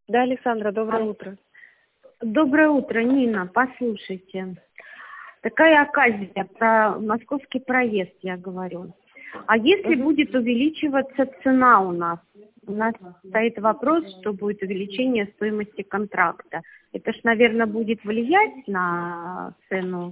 Да, Александра, доброе утро. Доброе утро, Нина. Послушайте. Такая оказия про московский проезд, я говорю. А если будет увеличиваться цена у нас? У нас стоит вопрос, что будет увеличение стоимости контракта. Это ж, наверное, будет влиять на цену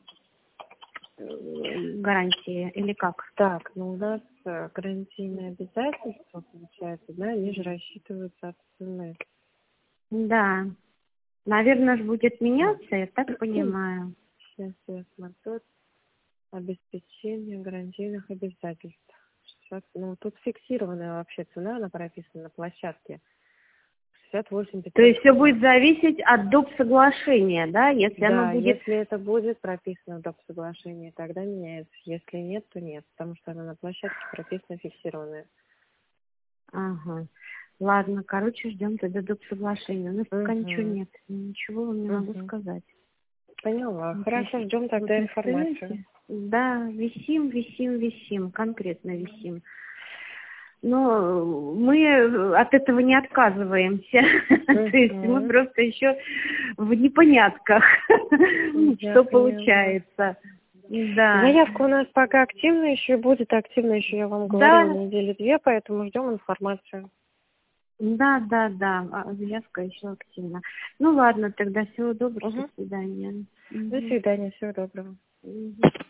гарантии или как? Так, ну у нас гарантийные обязательства, получается, да, они же рассчитываются от цены. Да. Наверное, же будет меняться, я так понимаю. Сейчас я смотрю. Обеспечение гарантийных обязательств. Сейчас, ну, тут фиксированная вообще цена, она прописана на площадке. 68 500. То есть все будет зависеть от доп. Соглашения, да? Если Да, оно будет... если это будет прописано в доп. Соглашении, тогда меняется. Если нет, то нет, потому что она на площадке прописана фиксированная. Ага. Ладно, короче, ждем тогда доп. Соглашения. У нас пока ничего нет. Ничего вам не могу сказать. Поняла. Хорошо, ждем тогда информацию. Да, висим, конкретно висим. Но мы от этого не отказываемся. То есть мы просто еще в непонятках, что получается. Да. Заявка у нас пока активная еще будет, активно еще, я вам говорила, недели 2, поэтому ждем информацию. Да, заявка еще активна. Ну ладно, тогда всего доброго, до свидания. До свидания, всего доброго.